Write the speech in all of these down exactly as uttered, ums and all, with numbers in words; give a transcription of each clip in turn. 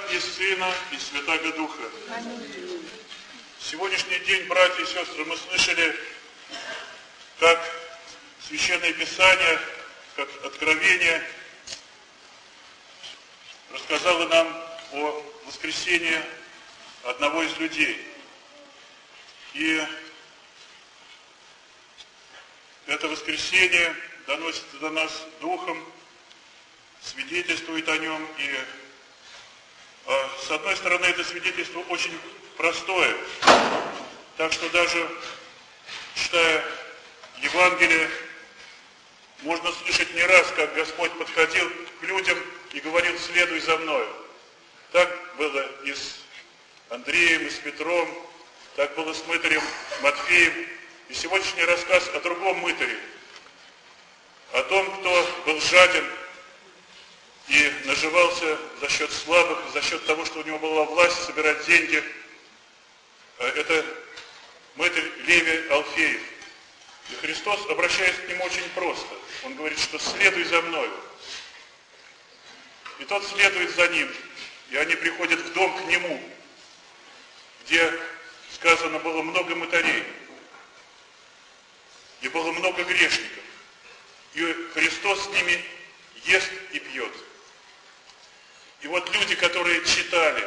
и Сына, и Святаго Духа. Аминь. Сегодняшний день, братья и сестры, мы слышали, как Священное Писание, как Откровение рассказало нам о воскресении одного из людей. И это воскресение доносит до нас Духом, свидетельствует о нем. И э, с одной стороны, это свидетельство очень простое. Так что даже читая Евангелие, можно слышать не раз, как Господь подходил к людям и говорил: следуй за мною. Так было и с Андреем, и с Петром, так было с мытарем Матфеем. И сегодняшний рассказ о другом мытаре, о том, кто был жаден и наживался за счет слабых, за счет того, что у него была власть собирать деньги. Это мытарь Левий Алфеев. И Христос обращается к нему очень просто. Он говорит, что следуй за мною. И тот следует за ним. И они приходят в дом к нему, где сказано было много мытарей. И было много грешников. И Христос с ними ест и пьет. И вот люди, которые читали,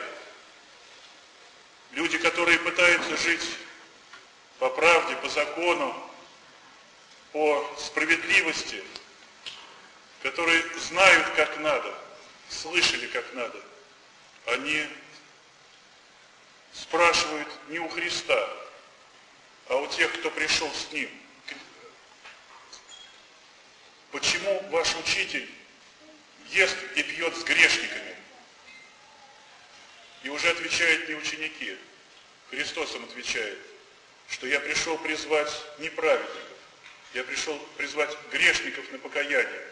люди, которые пытаются жить по правде, по закону, по справедливости, которые знают, как надо, слышали, как надо, они спрашивают не у Христа, а у тех, кто пришел с Ним: почему ваш учитель ест и пьет с грешниками? И уже отвечают не ученики. Христос им отвечает, что я пришел призвать не праведников, я пришел призвать грешников на покаяние.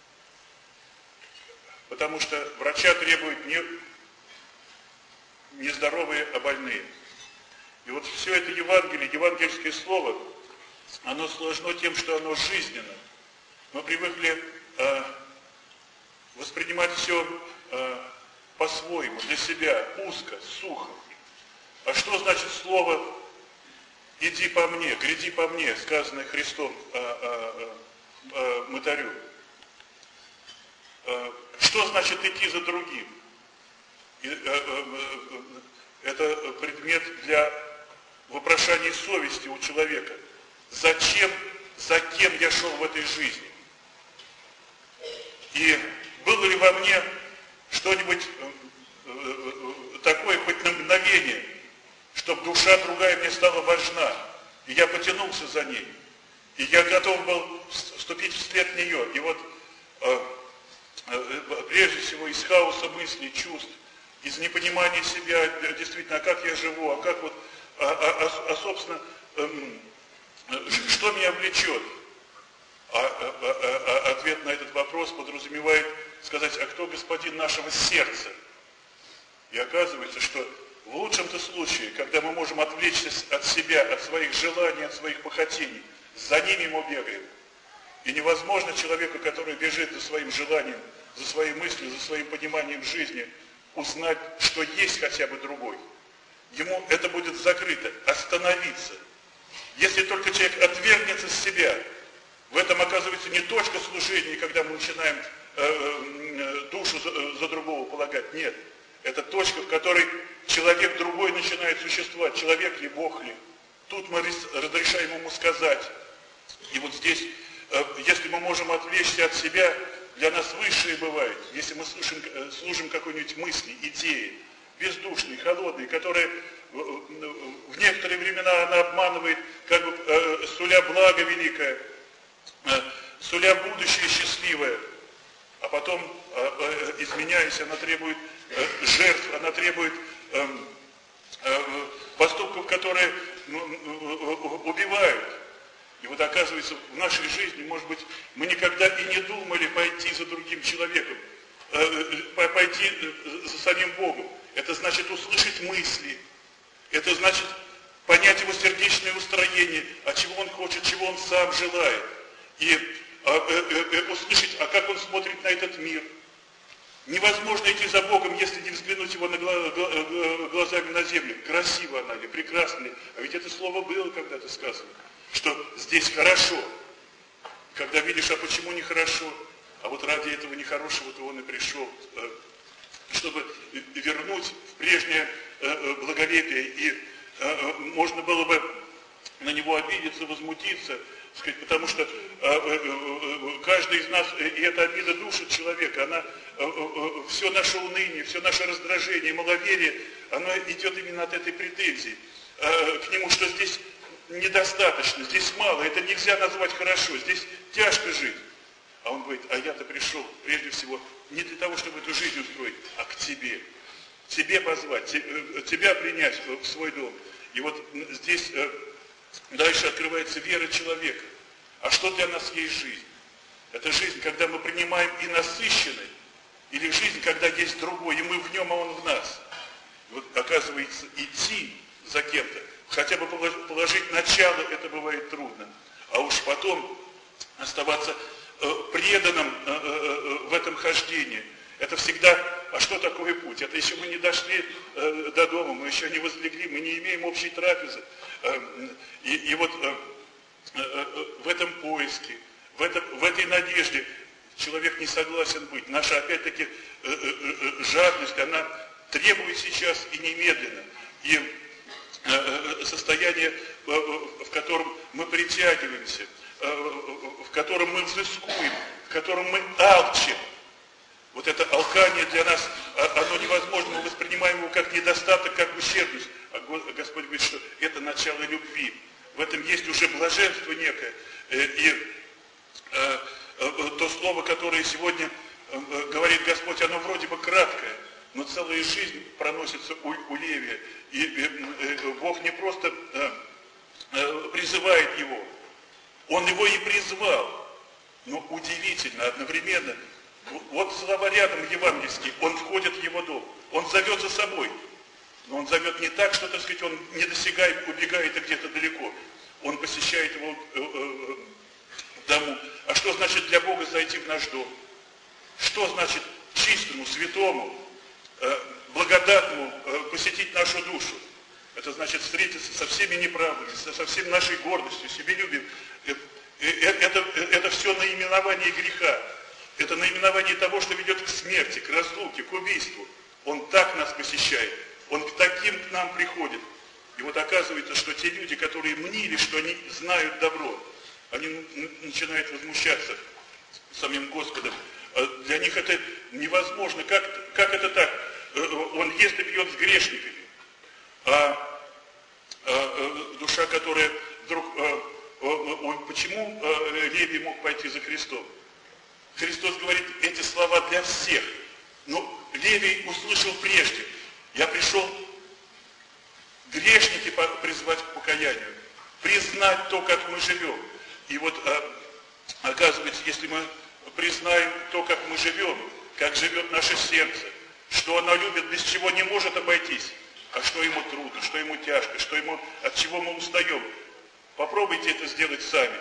Потому что врача требуют не, не здоровые, а больные. И вот все это Евангелие, евангельское слово, оно сложно тем, что оно жизненно. Мы привыкли э, воспринимать все э, по-своему, для себя, узко, сухо. А что значит слово «иди по мне», «гряди по мне», сказанное Христом э, э, э, мытарю? Э, что значит идти за другим? И, э, э, э, это предмет для вопрошания совести у человека. Зачем, за кем я шел в этой жизни? И было ли во мне что-нибудь такое, хоть на мгновение, чтобы душа другая мне стала важна, и я потянулся за ней, и я готов был вступить вслед нее. И вот прежде всего из хаоса мыслей, чувств, из непонимания себя, действительно, а как я живу, а как вот, а, а, а собственно, что меня влечет? А, а, а, а ответ на этот вопрос подразумевает сказать: а кто господин нашего сердца? И оказывается, что в лучшем-то случае, когда мы можем отвлечься от себя, от своих желаний, от своих похотений, за ними мы бегаем. И невозможно человеку, который бежит за своим желанием, за своей мыслью, за своим пониманием жизни, узнать, что есть хотя бы другой. Ему это будет закрыто, остановиться. Если только человек отвергнется с себя, в этом оказывается не точка служения, когда мы начинаем э, э, душу за, за другого полагать. Нет. Это точка, в которой человек другой начинает существовать. Человек ли, Бог ли. Тут мы разрешаем ему сказать. И вот здесь, э, если мы можем отвлечься от себя, для нас высшее бывает, если мы слушаем, э, служим какой-нибудь мысли, идеи, бездушной, холодной, которая в некоторые времена она обманывает, как бы э, суля благо великое, э, суля будущее счастливое, а потом, э, э, изменяясь, она требует э, жертв, она требует э, э, поступков, которые ну, убивают. И вот оказывается, в нашей жизни, может быть, мы никогда и не думали пойти за другим человеком, э, пойти за самим Богом. Это значит услышать мысли. Это значит понять его сердечное устроение, а чего он хочет, чего он сам желает. И а, э, э, услышать, а как он смотрит на этот мир. Невозможно идти за Богом, если не взглянуть его на глаза. прекрасно ли? А ведь это слово было когда-то сказано, что здесь хорошо. Когда видишь, а почему нехорошо? А вот ради этого нехорошего-то он и пришел, чтобы вернуть в прежнее благолепие. И можно было бы на него обидеться, возмутиться, сказать, потому что каждый из нас, и эта обида душит человека, она, все наше уныние, все наше раздражение, маловерие, оно идет именно от этой претензии к нему, что здесь недостаточно, здесь мало, это нельзя назвать хорошо, здесь тяжко жить. А он говорит, а я-то пришел прежде всего не для того, чтобы эту жизнь устроить, а к тебе. Тебе позвать, тебя принять в свой дом. И вот здесь дальше открывается вера человека. А что для нас есть жизнь? Это жизнь, когда мы принимаем и насыщенный, или жизнь, когда есть другой, и мы в нем, а он в нас. И вот оказывается, идти за кем-то, хотя бы положить начало, это бывает трудно. А уж потом оставаться преданным в этом хождении. Это всегда, а что такое путь? Это еще мы не дошли до дома, мы еще не возлегли, мы не имеем общей трапезы. И, и вот в этом поиске, в, этом, в этой надежде человек не согласен быть. Наша, опять-таки, жадность, она требует сейчас и немедленно. И состояние, в котором мы притягиваемся, в котором мы взыскуем, в котором мы алчим. Вот это алкание для нас, оно невозможно, мы воспринимаем его как недостаток, как ущербность. А Господь говорит, что это начало любви. В этом есть уже блаженство некое. И то слово, которое сегодня говорит Господь, оно вроде бы краткое, но целая жизнь проносится у, у Левия. И Бог не просто призывает его, Он его и призвал. Но удивительно, одновременно, вот слова рядом евангельские, он входит в его дом, он зовет за собой. Но он зовет не так, что, так сказать, он не достигает, убегает и где-то далеко. Он посещает его э, э, дому. А что значит для Бога зайти в наш дом? Что значит чистому, святому, э, благодатному э, посетить нашу душу? Это значит встретиться со всеми неправдами, со, со всей нашей гордостью, себелюбием. Э, э, это, это все наименование греха. Это наименование того, что ведет к смерти, к разлуке, к убийству. Он так нас посещает. Он к таким к нам приходит. И вот оказывается, что те люди, которые мнили, что они знают добро, они начинают возмущаться самим Господом. Для них это невозможно. Как, как это так? Он ест и пьет с грешниками. А, а душа, которая вдруг... Почему Левий мог пойти за Христом? Христос говорит эти слова для всех. Но Левий услышал прежде. Я пришел грешники призвать к покаянию, признать то, как мы живем. И вот оказывается, если мы признаем то, как мы живем, как живет наше сердце, что оно любит, без чего не может обойтись, а что ему трудно, что ему тяжко, что ему, от чего мы устаем. Попробуйте это сделать сами.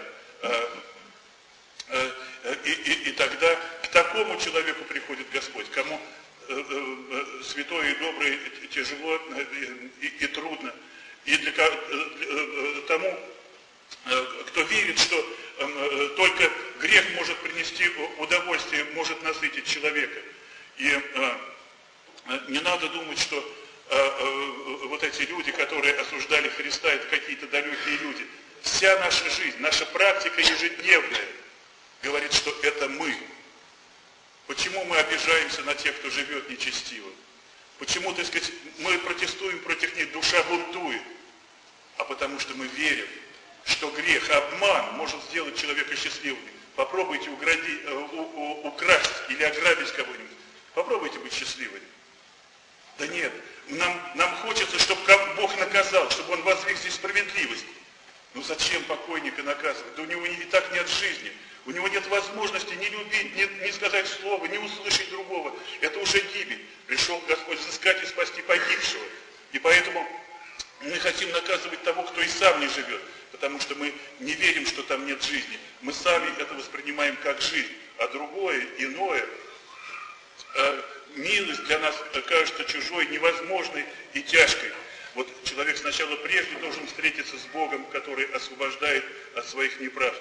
И, и, и тогда к такому человеку приходит Господь, кому святое и доброе тяжело и, и трудно. И для, для тому, кто верит, что только грех может принести удовольствие, может насытить человека. И не надо думать, что вот эти люди, которые осуждали Христа, это какие-то далекие люди. Вся наша жизнь, наша практика ежедневная говорит, что это мы. Почему мы обижаемся на тех, кто живет нечестиво? Почему, так сказать, мы протестуем против них, душа бунтует? А потому что мы верим, что грех, обман может сделать человека счастливым. Попробуйте угради, у, у, украсть или ограбить кого-нибудь. Попробуйте быть счастливыми. Да нет, нам, нам хочется, чтобы Бог наказал, чтобы Он возвел здесь справедливость. Ну зачем покойника наказывать? Да у него и так нет жизни. У него нет возможности ни любить, ни, ни сказать слова, ни услышать другого. Это уже гибель. Пришел Господь сыскать и спасти погибшего. И поэтому мы хотим наказывать того, кто и сам не живет. Потому что мы не верим, что там нет жизни. Мы сами это воспринимаем как жизнь. А другое, иное, э, милость для нас кажется чужой, невозможной и тяжкой. Вот человек сначала прежде должен встретиться с Богом, который освобождает от своих неправд.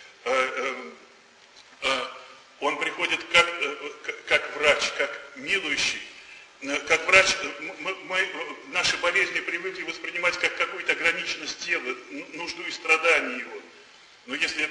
Он приходит как, как врач, как милующий. Как врач, мы, мы наши болезни привыкли воспринимать как какую-то ограниченность тела, нужду и страдания его. Но если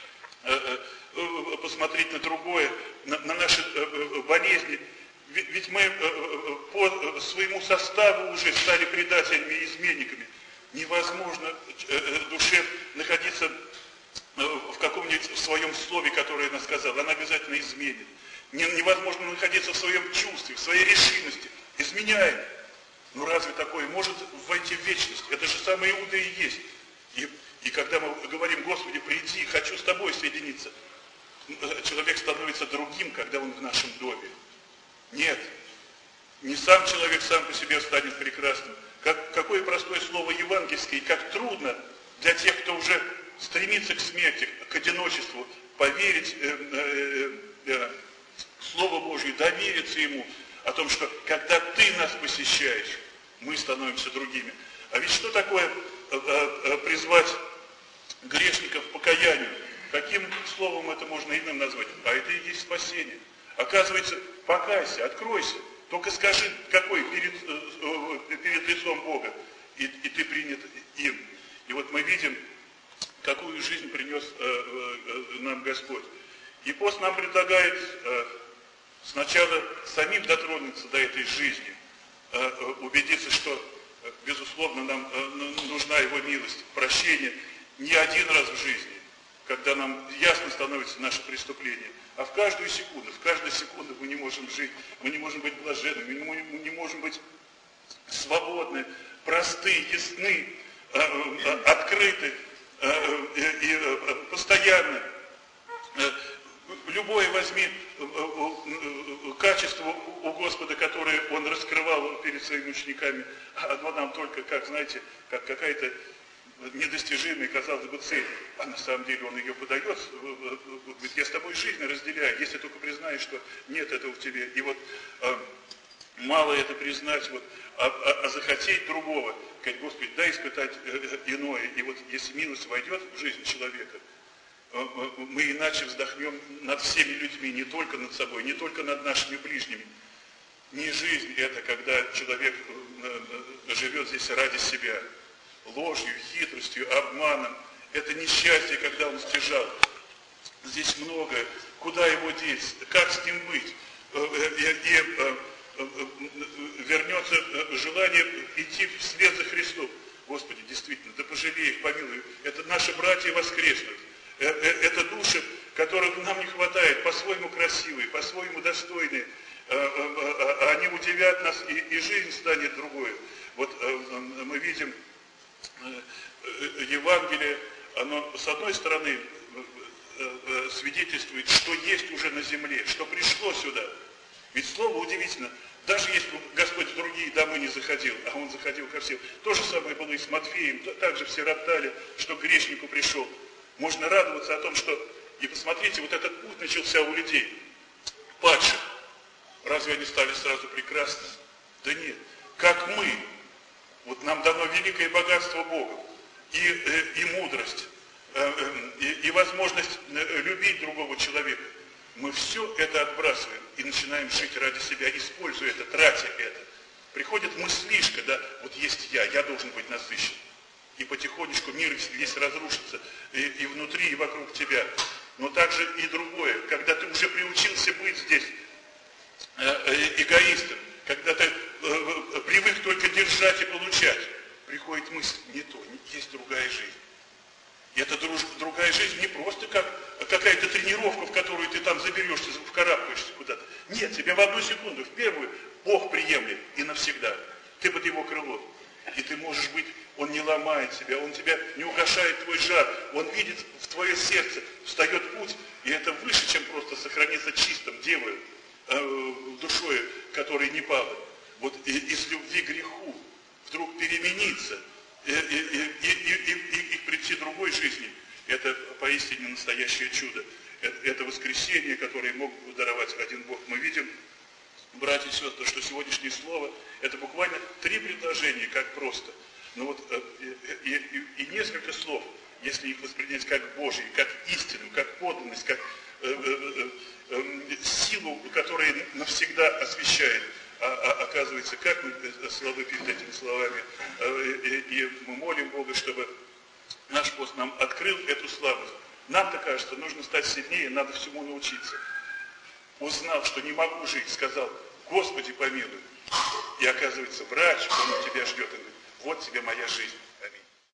посмотреть на другое, на, на наши болезни, ведь мы по своему составу уже стали предателями и изменниками. Невозможно душе находиться в каком-нибудь в своем слове, которое она сказала, она обязательно изменит. Невозможно находиться в своем чувстве, в своей решимости. Изменяем. Ну разве такое может войти в вечность? Это же самое Иуда и есть. И, и когда мы говорим, Господи, приди, хочу с тобой соединиться, человек становится другим, когда он в нашем доме. Нет. Не сам человек сам по себе станет прекрасным. Как, какое простое слово евангельское, и как трудно для тех, кто уже стремится к смерти, к одиночеству, поверить э, э, э, Слову Божье, довериться Ему, о том, что когда Ты нас посещаешь, мы становимся другими. А ведь что такое э, э, призвать грешников к покаянию? Каким словом это можно иным назвать? А это и есть спасение. Оказывается, покайся, откройся, только скажи, какой перед, э, перед лицом Бога, и, и ты принят им. И вот мы видим, какую жизнь принес э, э, нам Господь. И пост нам предлагает э, сначала самим дотронуться до этой жизни, э, э, убедиться, что, э, безусловно, нам э, нужна Его милость, прощение не один раз в жизни, когда нам ясно становится наше преступление, а в каждую секунду, в каждую секунду мы не можем жить, мы не можем быть блаженными, мы не можем быть свободны, просты, ясны, э, э, открыты, и постоянно. Любое возьми качество у Господа, которое Он раскрывал перед своими учениками, оно нам только, как, знаете, как какая-то недостижимая, казалось бы, цель. А на самом деле Он ее подает, говорит, я с тобой жизнь разделяю, если только признаешь, что нет этого в тебе. И вот мало это признать, вот, а, а, а захотеть другого, сказать, Господи, дай испытать э, иное. И вот если милость войдет в жизнь человека, э, э, мы иначе вздохнем над всеми людьми, не только над собой, не только над нашими ближними. Не жизнь это, когда человек э, э, живет здесь ради себя, ложью, хитростью, обманом. Это несчастье, когда он стяжал. Здесь многое. Куда его деть? Как с ним быть? Э, э, и, э, вернется желание идти вслед за Христом. Господи, действительно, да пожалей их, помилуй. Это наши братья воскреснут. Это души, которых нам не хватает, по-своему красивые, по-своему достойные. Они удивят нас, и жизнь станет другой. Вот мы видим Евангелие, оно с одной стороны свидетельствует, что есть уже на земле, что пришло сюда. Ведь слово удивительно, даже если бы Господь в другие домы не заходил, а Он заходил ко всем, то же самое было и с Матфеем, также все роптали, что к грешнику пришел. Можно радоваться о том, что, и посмотрите, вот этот путь начался у людей, падших. Разве они стали сразу прекрасны? Да нет. Как мы, вот нам дано великое богатство Бога, и, и мудрость, и, и возможность любить другого человека. Мы все это отбрасываем и начинаем жить ради себя, используя это, тратя это. Приходит мыслишка, да, вот есть я, я должен быть насыщен. И потихонечку мир весь разрушится, и, и внутри, и вокруг тебя. Но также и другое, когда ты уже приучился быть здесь э, эгоистом, когда ты э, привык только держать и получать, приходит мысль, не то, есть другая жизнь. И эта друж, другая жизнь не просто как какая-то тренировка, в которую ты там заберешься, вкарабкаешься куда-то. Нет, тебе в одну секунду, в первую, Бог приемлет и навсегда. Ты под Его крыло. И ты можешь быть, Он не ломает тебя, Он тебя не угошает твой жар, Он видит в твое сердце, встает путь, и это выше, чем просто сохраниться чистым, девой, э, душой, которой не пала. Вот и, из любви к греху вдруг перемениться, И, и, и, и, и, и, и прийти другой жизни, это поистине настоящее чудо. Это, это воскресение, которое мог даровать один Бог. Мы видим братья и сестры, что сегодняшнее слово – это буквально три предложения, как просто. Но вот и, и, и несколько слов, если их воспринять как Божьи, как истину, как подлинность, как э, э, э, силу, которая навсегда освещает, а, а, оказывается, как мы слабы перед этими словами, э, и, и мы молим Бога, чтобы наш пост нам открыл эту слабость. Нам-то кажется, нужно стать сильнее, надо всему научиться. Узнал, что не могу жить, сказал: Господи, помилуй. И оказывается, врач, он у тебя ждет, и говорит: вот тебе моя жизнь.